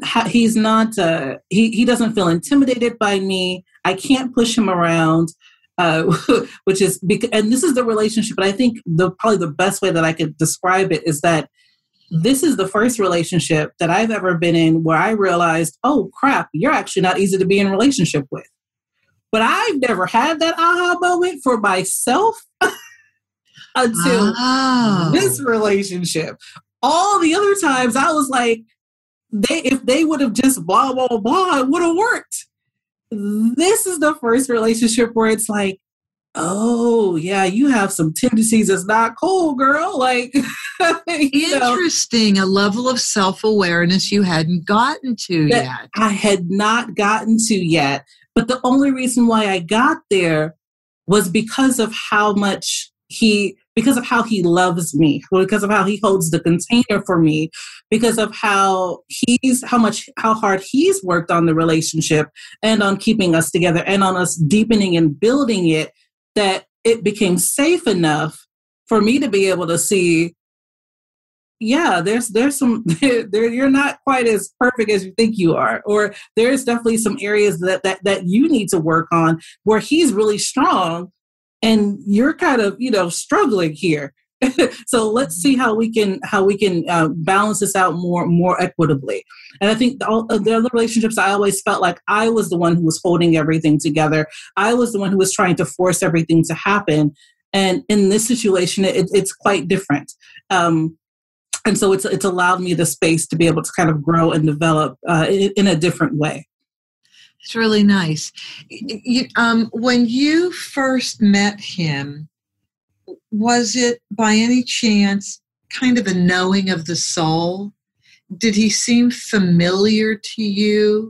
he doesn't feel intimidated by me. I can't push him around, which is, and this is the relationship. But I think probably the best way that I could describe it is that this is the first relationship that I've ever been in where I realized, oh crap, you're actually not easy to be in a relationship with. But I've never had that aha moment for myself until this relationship. All the other times I was like, if they would have just blah, blah, blah, it would have worked. This is the first relationship where it's like, oh, yeah, you have some tendencies that's not cool, girl. Like, interesting, a level of self-awareness you hadn't gotten to yet. I had not gotten to yet. But the only reason why I got there was because of how he loves me, because of how he holds the container for me, because of how hard he's worked on the relationship and on keeping us together and on us deepening and building it, that it became safe enough for me to be able to see, yeah, there's some, you're not quite as perfect as you think you are, or there's definitely some areas that you need to work on where he's really strong and you're kind of, struggling here. So let's see how we can balance this out more equitably. And I think the other relationships, I always felt like I was the one who was holding everything together. I was the one who was trying to force everything to happen. And in this situation, it's quite different. And so it's allowed me the space to be able to kind of grow and develop in a different way. It's really nice. When you first met him, was it by any chance kind of a knowing of the soul? Did he seem familiar to you?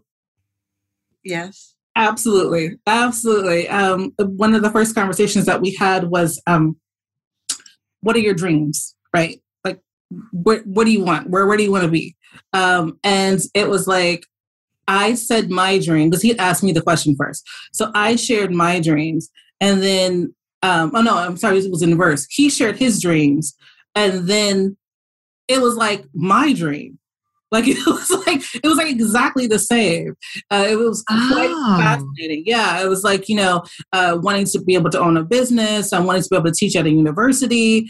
Yes. Absolutely. Absolutely. One of the first conversations that we had was, what are your dreams? Right? Like, what do you want? Where do you want to be? And it was like, I said my dream, because he had asked me the question first. So I shared my dreams, and then, it was in reverse. He shared his dreams, and then it was like my dream. Like it was like exactly the same. It was quite fascinating. Yeah, it was like, wanting to be able to own a business. I wanted to be able to teach at a university.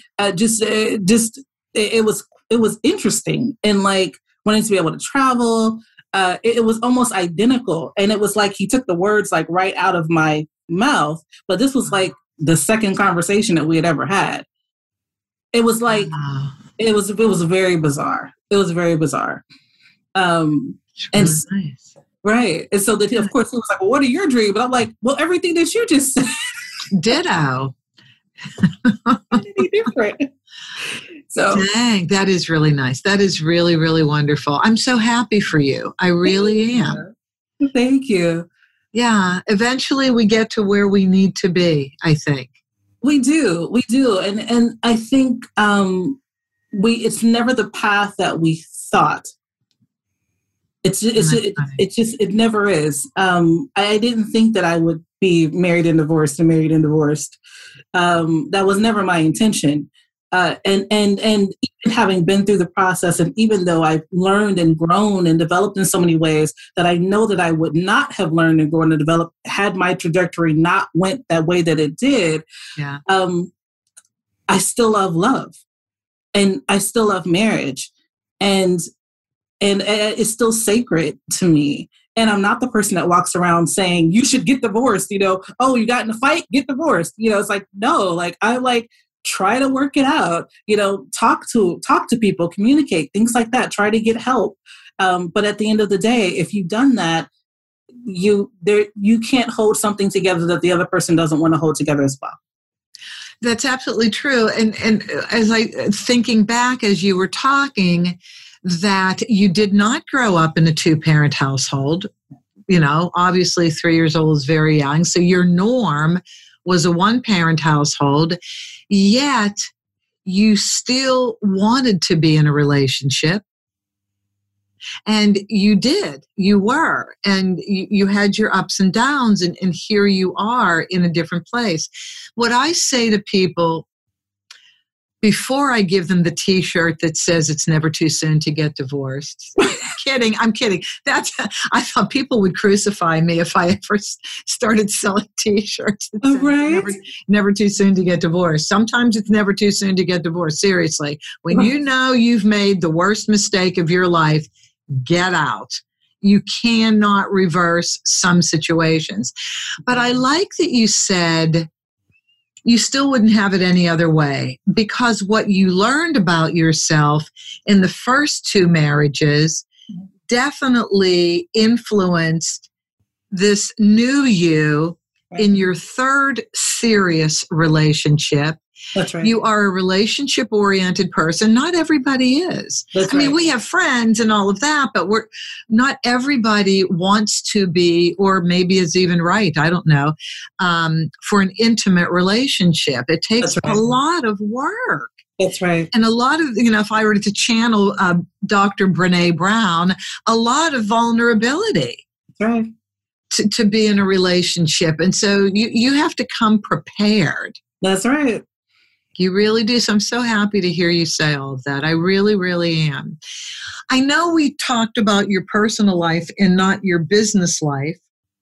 It was interesting, and like wanting to be able to travel. It was almost identical. And it was like he took the words like right out of my mouth. But this was like the second conversation that we had ever had. It was like, it was very bizarre. It was very bizarre. Nice. Right. And so of course he was like, well, what are your dreams? But I'm like, well, everything that you just said. Ditto. Anything different. So dang, that is really nice. That is really, really wonderful. I'm so happy for you. I really am. Thank you. Yeah. Eventually we get to where we need to be, I think. We do. And I think it's never the path that we thought. It never is. I didn't think that I would be married and divorced. That was never my intention. And even having been through the process, and even though I've learned and grown and developed in so many ways that I know that I would not have learned and grown and developed had my trajectory not went that way that it did, yeah. I still love love, and I still love marriage, and it's still sacred to me. And I'm not the person that walks around saying, you should get divorced, oh, you got in a fight, get divorced. It's like, no, like I like try to work it out, talk to people, communicate, things like that, try to get help. But at the end of the day, if you've done that, you can't hold something together that the other person doesn't want to hold together as well. That's absolutely true. And as thinking back as you were talking, that you did not grow up in a 2-parent household. Obviously 3 years old is very young. So your norm was a 1-parent household, yet you still wanted to be in a relationship. And you did, you were, and you had your ups and downs, and here you are in a different place. What I say to people before I give them the T-shirt that says it's never too soon to get divorced. I'm kidding. I thought people would crucify me if I ever started selling T-shirts that said right? never too soon to get divorced. Sometimes it's never too soon to get divorced. Seriously. When you know you've made the worst mistake of your life, get out. You cannot reverse some situations. But I like that you said you still wouldn't have it any other way, because what you learned about yourself in the first 2 marriages definitely influenced this new you in your 3rd serious relationship. That's right. You are a relationship-oriented person. Not everybody is. That's I mean, right. we have friends and all of that, but not everybody wants to be, or maybe is even right, I don't know, for an intimate relationship. It takes a lot of work. That's right. And a lot of, if I were to channel Dr. Brené Brown, a lot of vulnerability. That's right. To be in a relationship. And so you have to come prepared. That's right. You really do. So I'm so happy to hear you say all of that. I really, really am. I know we talked about your personal life and not your business life,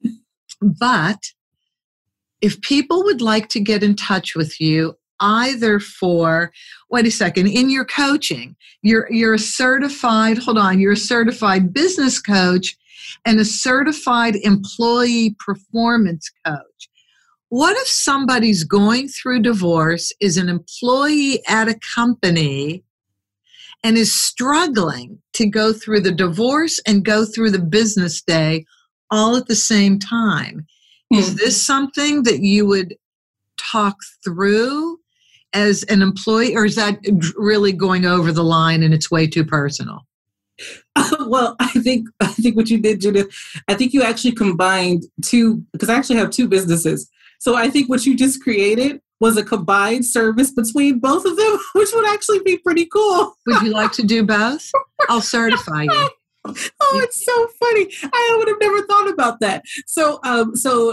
but if people would like to get in touch with you, either for, wait a second, in your coaching, you're a certified business coach and a certified employee performance coach. What if somebody's going through divorce, is an employee at a company, and is struggling to go through the divorce and go through the business day all at the same time? Is this something that you would talk through as an employee, or is that really going over the line and it's way too personal? Well, I think what you did, Judith, I think you actually combined 2, because I actually have 2 businesses. So I think what you just created was a combined service between both of them, which would actually be pretty cool. Would you like to do both? I'll certify you. Oh, it's so funny. I would have never thought about that. So on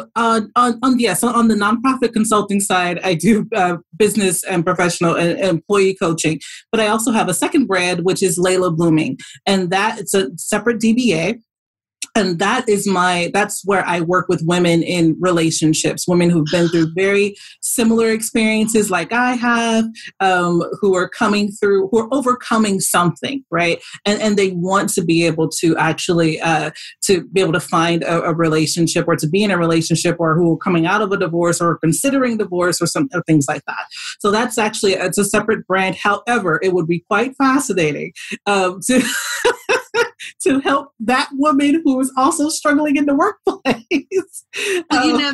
the nonprofit consulting side, I do business and professional and employee coaching, but I also have a second brand, which is Layla Blooming, and it's a separate DBA. And that's where I work with women in relationships, women who've been through very similar experiences like I have, who are overcoming something, right? And they want to be able to actually, to be able to find a relationship, or to be in a relationship, or who are coming out of a divorce or considering divorce, or things like that. So that's actually, it's a separate brand. However, it would be quite fascinating to to help that woman who is also struggling in the workplace. Well,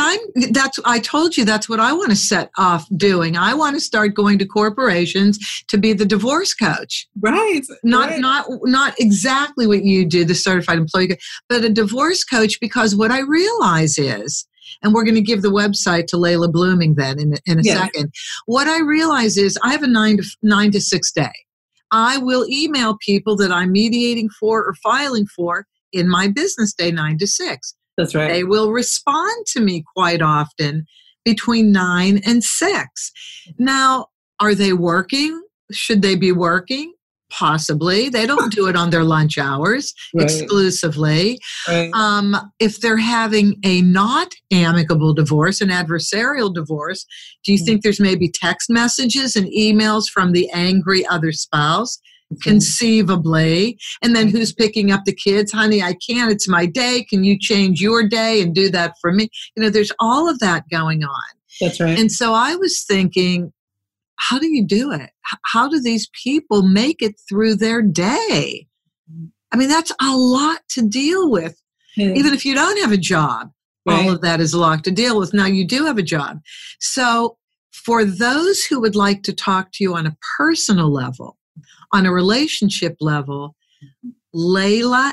I told you that's what I want to set off doing. I want to start going to corporations to be the divorce coach. Right. Not exactly what you do, the certified employee, but a divorce coach, because what I realize is, and we're going to give the website to Layla Blooming then in a second. What I realize is I have a 9 to 6 day. I will email people that I'm mediating for or filing for in my business day, 9 to 6. That's right. They will respond to me quite often between 9 and 6. Now, are they working? Should they be working? Possibly. They don't do it on their lunch hours exclusively. Right. If they're having a not amicable divorce, an adversarial divorce, do you think there's maybe text messages and emails from the angry other spouse conceivably. And then who's picking up the kids? Honey, I can't. It's my day. Can you change your day and do that for me? There's all of that going on. That's right. And so I was thinking, how do you do it? How do these people make it through their day? I mean, that's a lot to deal with. Even if you don't have a job, all of that is a lot to deal with. Now you do have a job. So for those who would like to talk to you on a personal level, on a relationship level, Layla,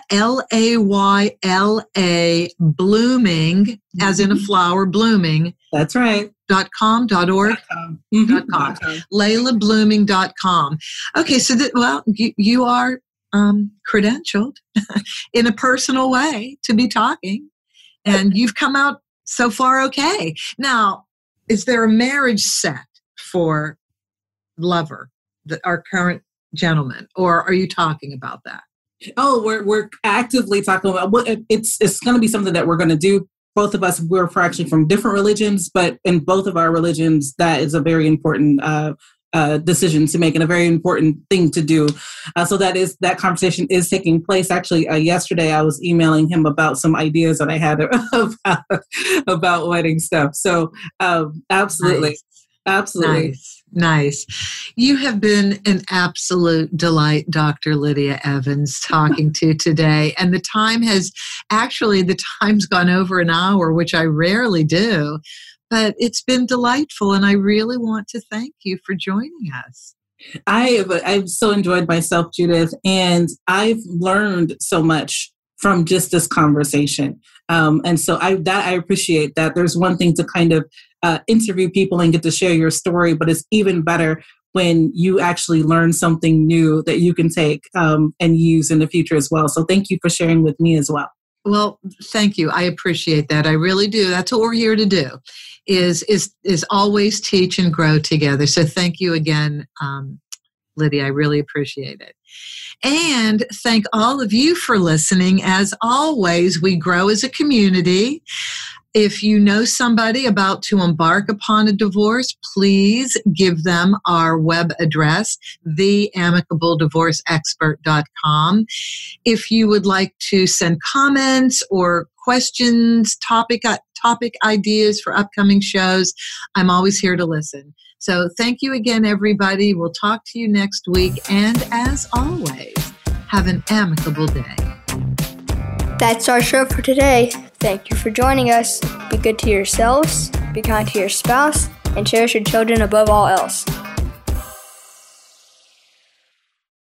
Layla, blooming, as in a flower, blooming. That's right. .com.org. .com. LaylaBlooming.com. Okay, so you are credentialed in a personal way to be talking, and you've come out so far okay. Now, is there a marriage set for lover, our current gentleman, or are you talking about that? Oh, we're actively talking about it's going to be something that we're going to do. Both of us, we're actually from different religions, but in both of our religions, that is a very important decision to make and a very important thing to do. So that conversation is taking place. Actually, yesterday I was emailing him about some ideas that I had about wedding stuff. So absolutely. Nice. Absolutely. Nice. You have been an absolute delight, Dr. Lydia Evans, talking to today. And the time's gone over an hour, which I rarely do, but it's been delightful. And I really want to thank you for joining us. I've so enjoyed myself, Judith, and I've learned so much from just this conversation. And so I appreciate that. There's one thing to kind of interview people and get to share your story, but it's even better when you actually learn something new that you can take and use in the future as well. So thank you for sharing with me as well. Well, thank you. I appreciate that. I really do. That's what we're here to do, is always teach and grow together. So thank you again, Lydia. I really appreciate it. And thank all of you for listening. As always, we grow as a community. If you know somebody about to embark upon a divorce, please give them our web address, theamicableddivorceexpert.com. If you would like to send comments or questions, topic ideas for upcoming shows, I'm always here to listen. So thank you again, everybody. We'll talk to you next week. And as always, have an amicable day. That's our show for today. Thank you for joining us. Be good to yourselves, be kind to your spouse, and cherish your children above all else.